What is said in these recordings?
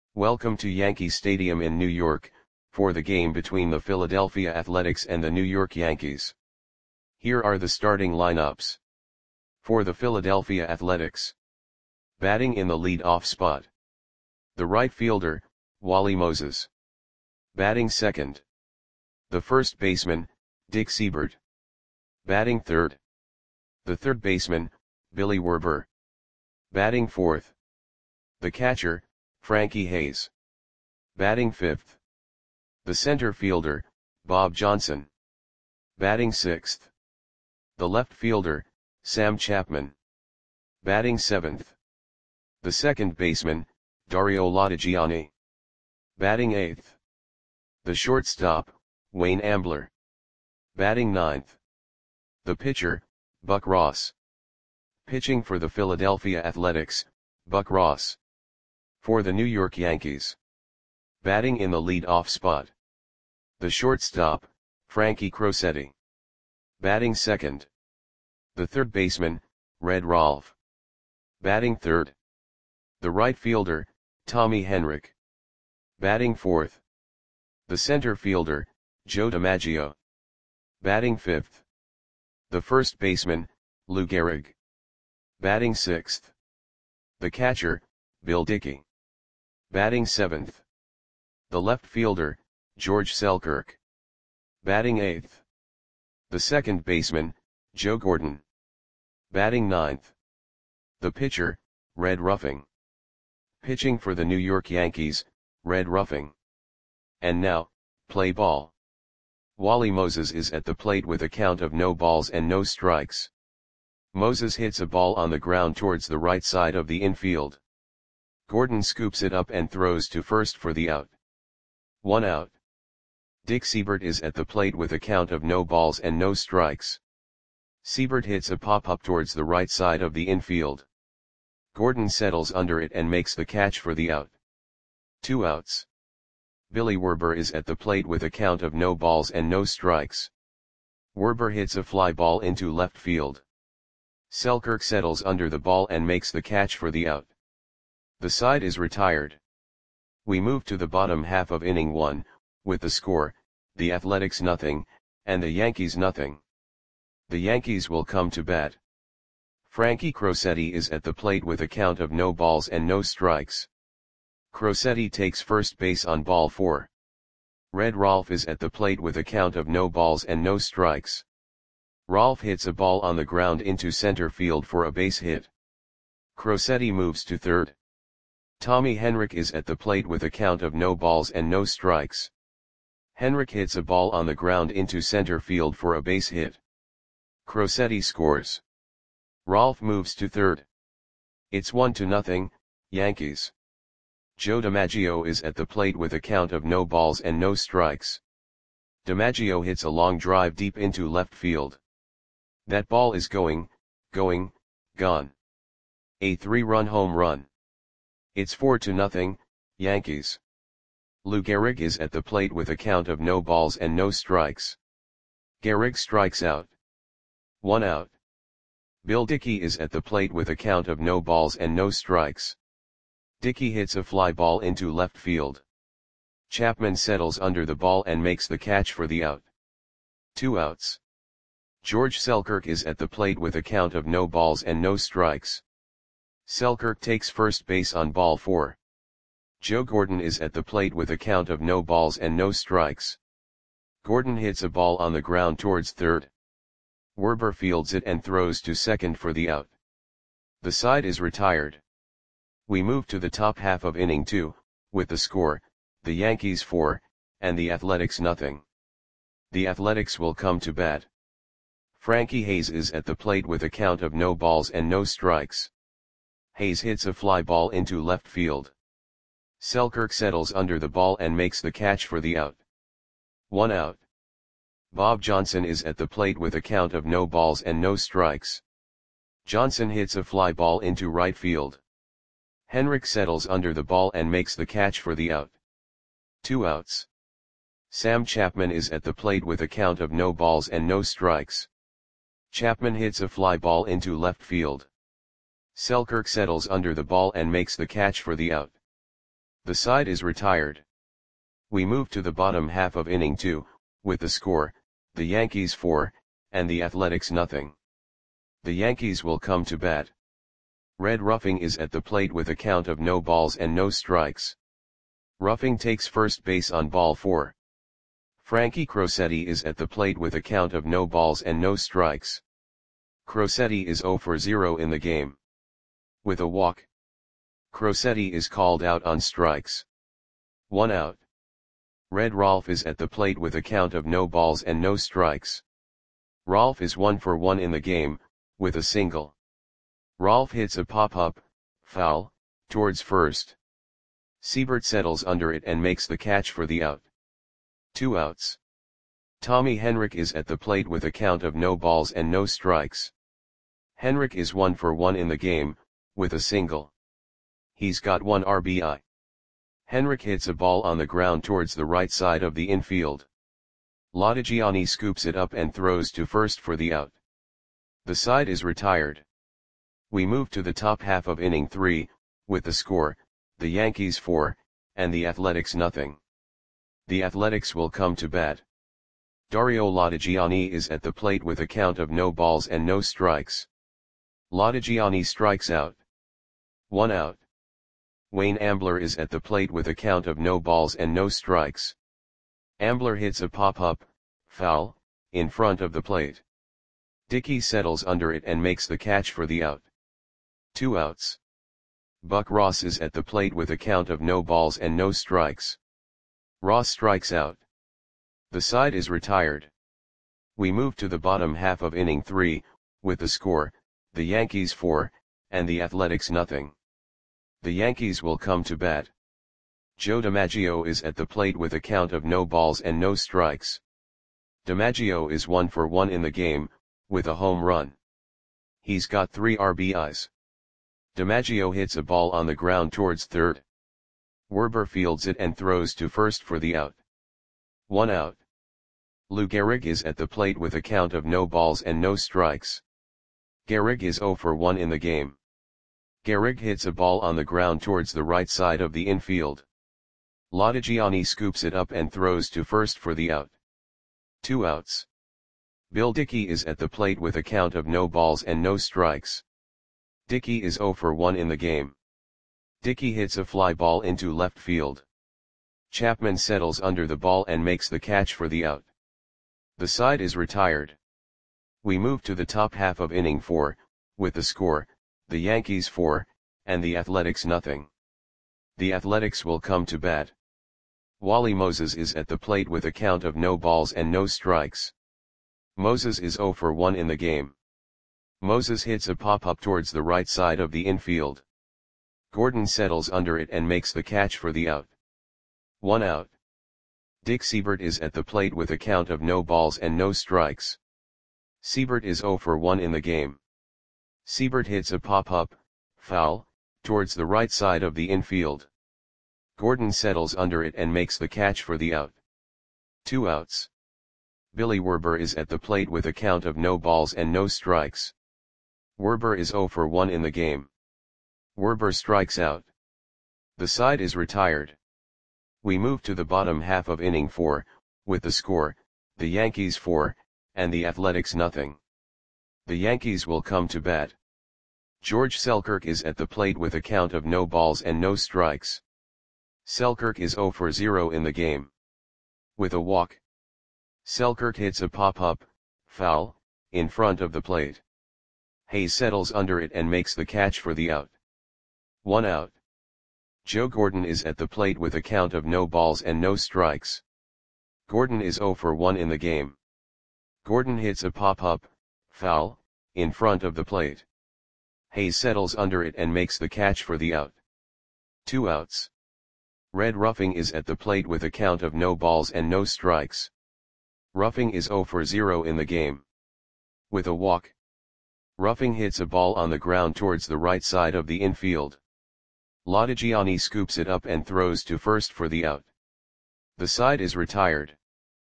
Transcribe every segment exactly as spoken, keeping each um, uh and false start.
Welcome to Yankee Stadium in New York, for the game between the Philadelphia Athletics and the New York Yankees. Here are the starting lineups. For the Philadelphia Athletics. Batting in the lead-off spot. The right fielder, Wally Moses. Batting second. The first baseman, Dick Seibert. Batting third. The third baseman, Billy Werber. Batting fourth. The catcher, Frankie Hayes. Batting fifth. The center fielder, Bob Johnson. Batting sixth. The left fielder, Sam Chapman. Batting seventh. The second baseman, Dario Latigiani. Batting eighth. The shortstop, Wayne Ambler. Batting ninth. The pitcher, Buck Ross. Pitching for the Philadelphia Athletics, Buck Ross. For the New York Yankees. Batting in the lead-off spot. The shortstop, Frankie Crosetti. Batting second. The third baseman, Red Rolfe. Batting third. The right fielder, Tommy Henrich. Batting fourth. The center fielder, Joe DiMaggio. Batting fifth. The first baseman, Lou Gehrig. Batting sixth. The catcher, Bill Dickey. Batting seventh. The left fielder, George Selkirk. Batting eighth. The second baseman, Joe Gordon. Batting ninth. The pitcher, Red Ruffing. Pitching for the New York Yankees, Red Ruffing. And now, play ball. Wally Moses is at the plate with a count of no balls and no strikes. Moses hits a ball on the ground towards the right side of the infield. Gordon scoops it up and throws to first for the out. One out. Dick Seibert is at the plate with a count of no balls and no strikes. Seibert hits a pop-up towards the right side of the infield. Gordon settles under it and makes the catch for the out. Two outs. Billy Werber is at the plate with a count of no balls and no strikes. Werber hits a fly ball into left field. Selkirk settles under the ball and makes the catch for the out. The side is retired. We move to the bottom half of inning one, with the score, the Athletics nothing, and the Yankees nothing. The Yankees will come to bat. Frankie Crosetti is at the plate with a count of no balls and no strikes. Crosetti takes first base on ball four. Red Rolfe is at the plate with a count of no balls and no strikes. Rolfe hits a ball on the ground into center field for a base hit. Crosetti moves to third. Tommy Henrich is at the plate with a count of no balls and no strikes. Henrich hits a ball on the ground into center field for a base hit. Crosetti scores. Rolfe moves to third. It's one to nothing, Yankees. Joe DiMaggio is at the plate with a count of no balls and no strikes. DiMaggio hits a long drive deep into left field. That ball is going, going, gone. A three-run home run. It's four to nothing, Yankees. Lou Gehrig is at the plate with a count of no balls and no strikes. Gehrig strikes out. One out. Bill Dickey is at the plate with a count of no balls and no strikes. Dickey hits a fly ball into left field. Chapman settles under the ball and makes the catch for the out. Two outs. George Selkirk is at the plate with a count of no balls and no strikes. Selkirk takes first base on ball four. Joe Gordon is at the plate with a count of no balls and no strikes. Gordon hits a ball on the ground towards third. Werber fields it and throws to second for the out. The side is retired. We move to the top half of inning two, with the score, the Yankees four, and the Athletics nothing. The Athletics will come to bat. Frankie Hayes is at the plate with a count of no balls and no strikes. Hayes hits a fly ball into left field. Selkirk settles under the ball and makes the catch for the out. One out. Bob Johnson is at the plate with a count of no balls and no strikes. Johnson hits a fly ball into right field. Henrich settles under the ball and makes the catch for the out. Two outs. Sam Chapman is at the plate with a count of no balls and no strikes. Chapman hits a fly ball into left field. Selkirk settles under the ball and makes the catch for the out. The side is retired. We move to the bottom half of inning two, with the score, the Yankees four, and the Athletics nothing. The Yankees will come to bat. Red Ruffing is at the plate with a count of no balls and no strikes. Ruffing takes first base on ball four. Frankie Crosetti is at the plate with a count of no balls and no strikes. Crosetti is zero for zero in the game. With a walk, Crosetti is called out on strikes. One out. Red Rolf is at the plate with a count of no balls and no strikes. Rolf is one for one in the game, with a single. Rolf hits a pop-up, foul, towards first. Siebert settles under it and makes the catch for the out. Two outs. Tommy Henrich is at the plate with a count of no balls and no strikes. Henrich is one for one in the game, with a single. He's got one R B I. Henrich hits a ball on the ground towards the right side of the infield. Lodigiani scoops it up and throws to first for the out. The side is retired. We move to the top half of inning three, with the score, the Yankees four, and the Athletics nothing. The Athletics will come to bat. Dario Lodigiani is at the plate with a count of no balls and no strikes. Lodigiani strikes out. One out. Wayne Ambler is at the plate with a count of no balls and no strikes. Ambler hits a pop-up, foul, in front of the plate. Dickey settles under it and makes the catch for the out. Two outs. Buck Ross is at the plate with a count of no balls and no strikes. Ross strikes out. The side is retired. We move to the bottom half of inning three, with the score, the Yankees four, and the Athletics nothing. The Yankees will come to bat. Joe DiMaggio is at the plate with a count of no balls and no strikes. DiMaggio is one for one in the game, with a home run. He's got three R B Is. DiMaggio hits a ball on the ground towards third. Werber fields it and throws to first for the out. One out. Lou Gehrig is at the plate with a count of no balls and no strikes. Gehrig is zero for one in the game. Gehrig hits a ball on the ground towards the right side of the infield. Lodigiani scoops it up and throws to first for the out. Two outs. Bill Dickey is at the plate with a count of no balls and no strikes. Dickey is zero for one in the game. Dickey hits a fly ball into left field. Chapman settles under the ball and makes the catch for the out. The side is retired. We move to the top half of inning four, with the score, the Yankees four, and the Athletics nothing. The Athletics will come to bat. Wally Moses is at the plate with a count of no balls and no strikes. Moses is zero for one in the game. Moses hits a pop-up towards the right side of the infield. Gordon settles under it and makes the catch for the out. One out. Dick Siebert is at the plate with a count of no balls and no strikes. Siebert is zero for one in the game. Siebert hits a pop-up, foul, towards the right side of the infield. Gordon settles under it and makes the catch for the out. Two outs. Billy Werber is at the plate with a count of no balls and no strikes. Werber is zero for one in the game. Werber strikes out. The side is retired. We move to the bottom half of inning four, with the score, the Yankees four, and the Athletics nothing. The Yankees will come to bat. George Selkirk is at the plate with a count of no balls and no strikes. Selkirk is zero for zero in the game. With a walk, Selkirk hits a pop-up, foul, in front of the plate. Hayes settles under it and makes the catch for the out. One out. Joe Gordon is at the plate with a count of no balls and no strikes. Gordon is zero for one in the game. Gordon hits a pop-up, foul, in front of the plate. Hayes settles under it and makes the catch for the out. Two outs. Red Ruffing is at the plate with a count of no balls and no strikes. Ruffing is zero for zero in the game. With a walk, Ruffing hits a ball on the ground towards the right side of the infield. Lodigiani scoops it up and throws to first for the out. The side is retired.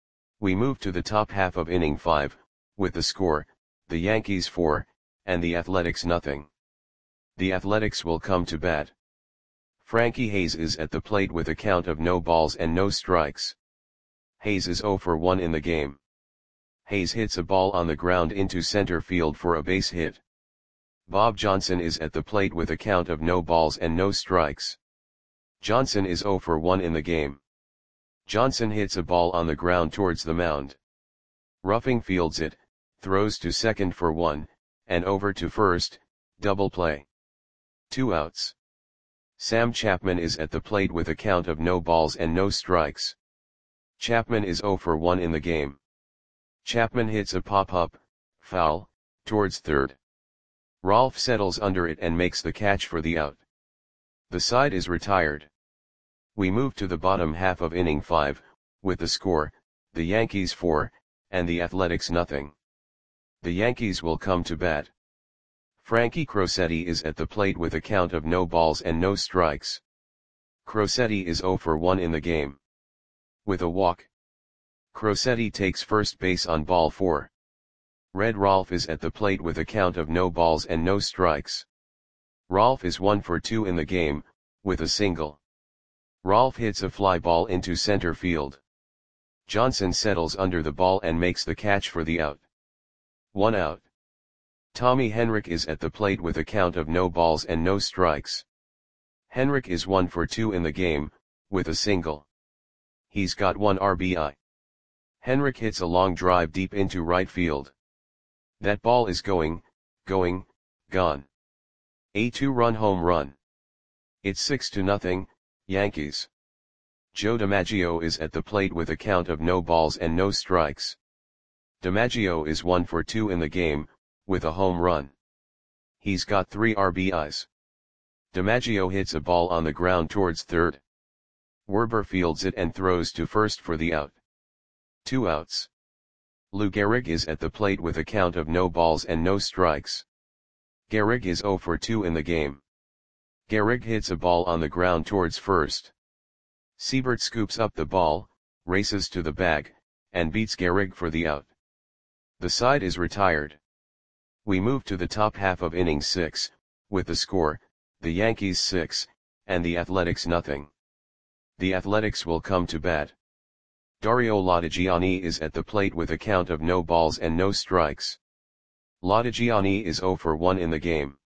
We move to the top half of inning five, with the score, the Yankees four, and the Athletics nothing. The Athletics will come to bat. Frankie Hayes is at the plate with a count of no balls and no strikes. Hayes is zero for one in the game. Hayes hits a ball on the ground into center field for a base hit. Bob Johnson is at the plate with a count of no balls and no strikes. Johnson is zero for one in the game. Johnson hits a ball on the ground towards the mound. Ruffing fields it, throws to second for one, and over to first, double play. Two outs. Sam Chapman is at the plate with a count of no balls and no strikes. Chapman is zero for one in the game. Chapman hits a pop-up, foul, towards third. Rolfe settles under it and makes the catch for the out. The side is retired. We move to the bottom half of inning five, with the score, the Yankees four, and the Athletics nothing. The Yankees will come to bat. Frankie Crosetti is at the plate with a count of no balls and no strikes. Crosetti is zero for one in the game. With a walk. Crosetti takes first base on ball four. Red Rolfe is at the plate with a count of no balls and no strikes. Rolfe is one for two in the game, with a single. Rolfe hits a fly ball into center field. Johnson settles under the ball and makes the catch for the out. One out. Tommy Henrich is at the plate with a count of no balls and no strikes. Henrich is one for two in the game, with a single. He's got one R B I. Henrich hits a long drive deep into right field. That ball is going, going, gone. A two-run home run. It's six to nothing, Yankees. Joe DiMaggio is at the plate with a count of no balls and no strikes. DiMaggio is one for two in the game, with a home run. He's got three R B Is. DiMaggio hits a ball on the ground towards third. Werber fields it and throws to first for the out. Two outs. Lou Gehrig is at the plate with a count of no balls and no strikes. Gehrig is zero for two in the game. Gehrig hits a ball on the ground towards first. Siebert scoops up the ball, races to the bag, and beats Gehrig for the out. The side is retired. We move to the top half of inning six, with the score, the Yankees six, and the Athletics nothing. The Athletics will come to bat. Dario Latigiani is at the plate with a count of no balls and no strikes. Latigiani is zero for one in the game.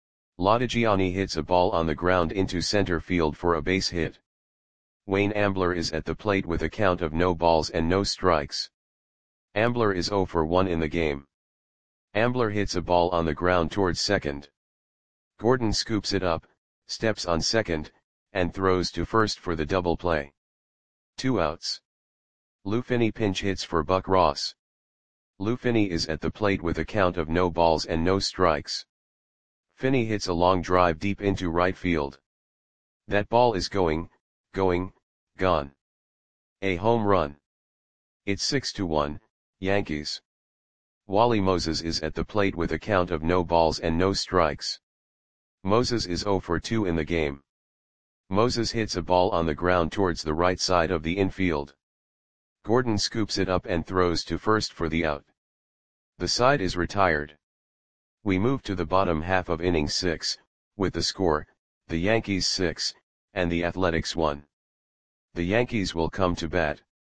Latigiani hits a ball on the ground into center field for a base hit. Wayne Ambler is at the plate with a count of no balls and no strikes. Ambler is zero for one in the game. Ambler hits a ball on the ground towards second. Gordon scoops it up, steps on second, and throws to first for the double play. Two outs. Lou Finney pinch hits for Buck Ross. Lou Finney is at the plate with a count of no balls and no strikes. Finney hits a long drive deep into right field. That ball is going, going, gone. A home run. It's six to one, Yankees. Wally Moses is at the plate with a count of no balls and no strikes. Moses is zero for two in the game. Moses hits a ball on the ground towards the right side of the infield. Gordon scoops it up and throws to first for the out. The side is retired. We move to the bottom half of inning six, with the score, the Yankees six, and the Athletics one. The Yankees will come to bat.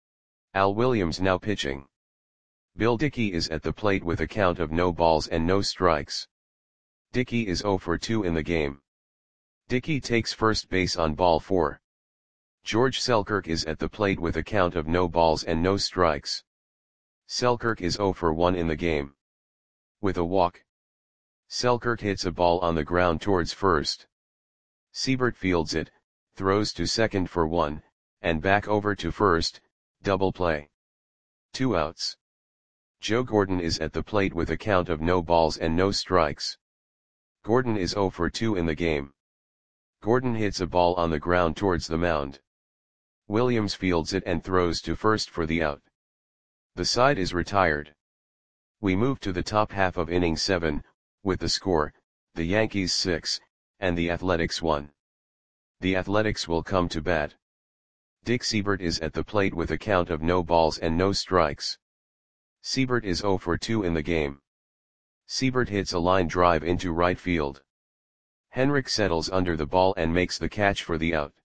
Al Williams now pitching. Bill Dickey is at the plate with a count of no balls and no strikes. Dickey is zero for two in the game. Dickey takes first base on ball four. George Selkirk is at the plate with a count of no balls and no strikes. Selkirk is zero for one in the game. With a walk. Selkirk hits a ball on the ground towards first. Siebert fields it, throws to second for one, and back over to first, double play. Two outs. Joe Gordon is at the plate with a count of no balls and no strikes. Gordon is zero for two in the game. Gordon hits a ball on the ground towards the mound. Williams fields it and throws to first for the out. The side is retired. We move to the top half of inning seven, with the score, the Yankees six, and the Athletics one. The Athletics will come to bat. Dick Siebert is at the plate with a count of no balls and no strikes. Siebert is zero for two in the game. Siebert hits a line drive into right field. Henrik settles under the ball and makes the catch for the out.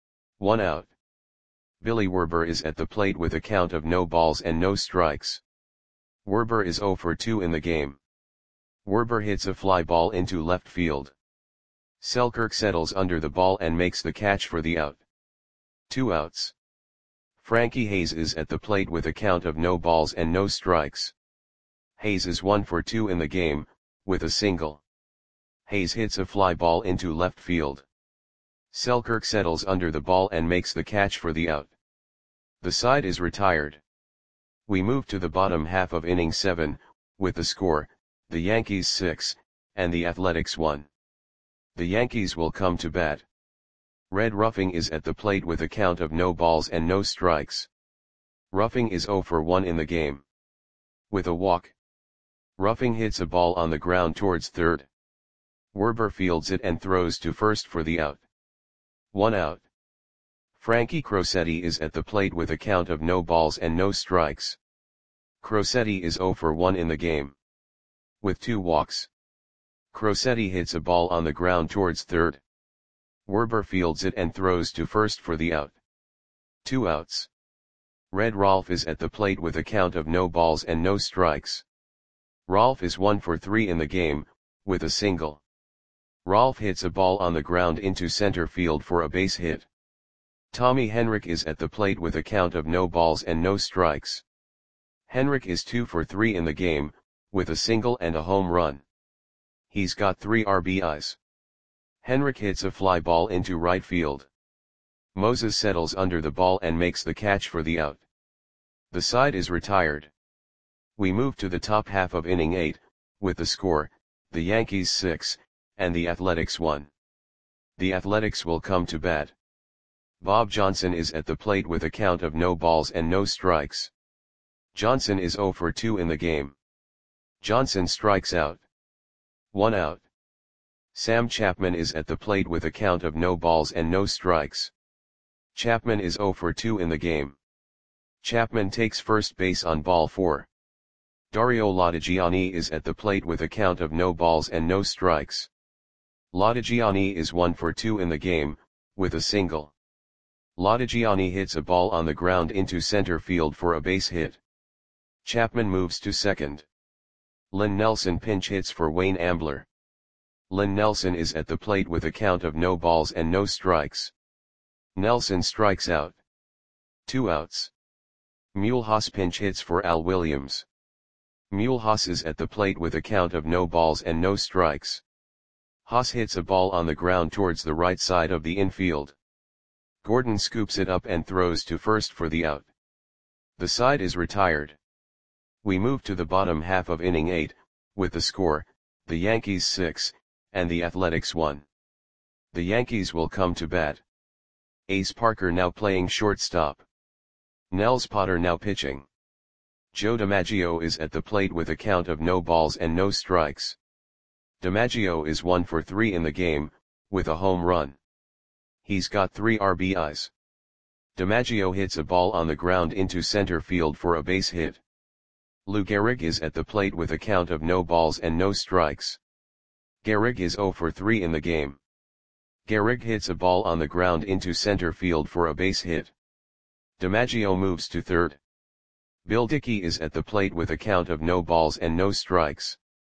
One out. Billy Werber is at the plate with a count of no balls and no strikes. Werber is zero for two in the game. Werber hits a fly ball into left field. Selkirk settles under the ball and makes the catch for the out. Two outs. Frankie Hayes is at the plate with a count of no balls and no strikes. Hayes is one for two in the game, with a single. Hayes hits a fly ball into left field. Selkirk settles under the ball and makes the catch for the out. The side is retired. We move to the bottom half of inning seven, with the score, the Yankees six, and the Athletics one. The Yankees will come to bat. Red Ruffing is at the plate with a count of no balls and no strikes. Ruffing is zero for one in the game. With a walk. Ruffing hits a ball on the ground towards third. Werber fields it and throws to first for the out. One out. Frankie Crosetti is at the plate with a count of no balls and no strikes. Crosetti is zero for one in the game. With two walks. Crosetti hits a ball on the ground towards third. Werber fields it and throws to first for the out. Two outs. Red Rolf is at the plate with a count of no balls and no strikes. Rolf is one for three in the game, with a single. Rolf hits a ball on the ground into center field for a base hit. Tommy Henrik is at the plate with a count of no balls and no strikes. Henrik is two for three in the game, with a single and a home run. He's got three R B Is. Henrik hits a fly ball into right field. Moses settles under the ball and makes the catch for the out. The side is retired. We move to the top half of inning eight, with the score, the Yankees six, and the Athletics one. The Athletics will come to bat. Bob Johnson is at the plate with a count of no balls and no strikes. Johnson is zero for two in the game. Johnson strikes out. One out. Sam Chapman is at the plate with a count of no balls and no strikes. Chapman is zero for two in the game. Chapman takes first base on ball four. Dario Lodigiani is at the plate with a count of no balls and no strikes. Lodigiani is one for two in the game, with a single. Lodigiani hits a ball on the ground into center field for a base hit. Chapman moves to second. Len Nelson pinch hits for Wayne Ambler. Len Nelson is at the plate with a count of no balls and no strikes. Nelson strikes out. Two outs. Mulhouse pinch hits for Al Williams. Mulhouse is at the plate with a count of no balls and no strikes. Haas hits a ball on the ground towards the right side of the infield. Gordon scoops it up and throws to first for the out. The side is retired. We move to the bottom half of inning eight, with the score, the Yankees six, and the Athletics one. The Yankees will come to bat. Ace Parker now playing shortstop. Nels Potter now pitching. Joe DiMaggio is at the plate with a count of no balls and no strikes. DiMaggio is one for three in the game, with a home run. He's got three R B Is. DiMaggio hits a ball on the ground into center field for a base hit. Lou Gehrig is at the plate with a count of no balls and no strikes. Gehrig is zero for three in the game. Gehrig hits a ball on the ground into center field for a base hit. DiMaggio moves to third. Bill Dickey is at the plate with a count of no balls and no strikes.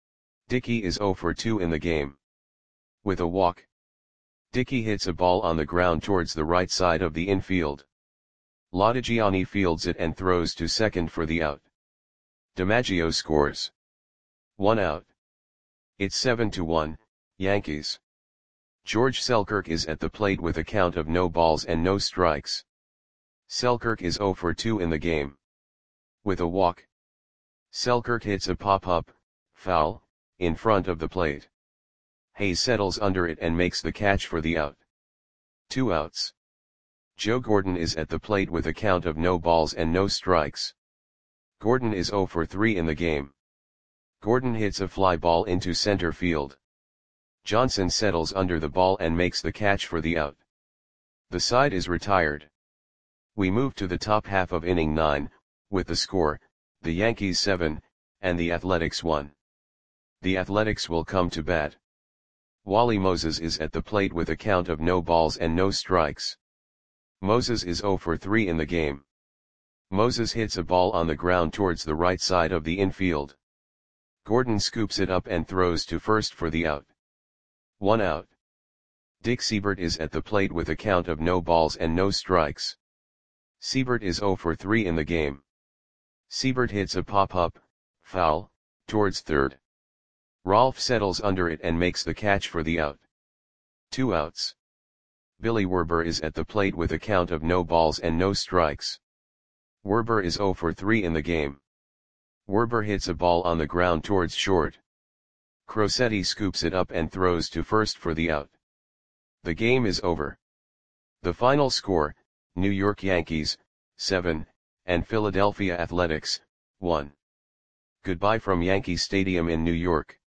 Dickey is zero for two in the game. With a walk. Dickey hits a ball on the ground towards the right side of the infield. Lodigiani fields it and throws to second for the out. DiMaggio scores. One out. It's seven to one, Yankees. George Selkirk is at the plate with a count of no balls and no strikes. Selkirk is zero for two in the game. With a walk. Selkirk hits a pop-up, foul, in front of the plate. Hayes settles under it and makes the catch for the out. Two outs. Joe Gordon is at the plate with a count of no balls and no strikes. Gordon is zero for three in the game. Gordon hits a fly ball into center field. Johnson settles under the ball and makes the catch for the out. The side is retired. We move to the top half of inning nine, with the score, the Yankees seven, and the Athletics one. The Athletics will come to bat. Wally Moses is at the plate with a count of no balls and no strikes. Moses is zero for three in the game. Moses hits a ball on the ground towards the right side of the infield. Gordon scoops it up and throws to first for the out. One out. Dick Seibert is at the plate with a count of no balls and no strikes. Seibert is zero for three in the game. Seibert hits a pop-up, foul, towards third. Rolf settles under it and makes the catch for the out. Two outs. Billy Werber is at the plate with a count of no balls and no strikes. Werber is zero for three in the game. Werber hits a ball on the ground towards short. Crosetti scoops it up and throws to first for the out. The game is over. The final score, New York Yankees, seven, and Philadelphia Athletics, one. Goodbye from Yankee Stadium in New York.